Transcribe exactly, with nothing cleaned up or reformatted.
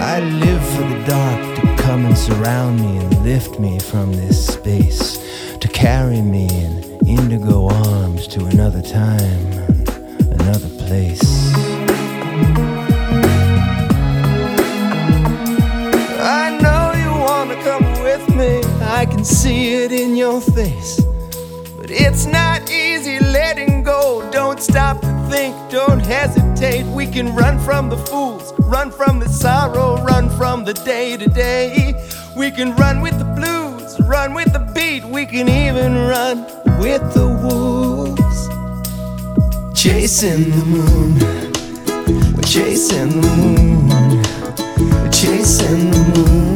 I live for the dark to come and surround me and lift me from this space, to carry me in indigo arms to another time, another place. I know you wanna come with me, I can see it in your face. But it's not easy letting go. Don't stop to think, don't hesitate. We can run from the fools, run from the sorrow, run from the day to day. We can run with the blues, run with the beat. We can even run with the wolves. Chasing the moon, we're chasing the moon, we're chasing the moon.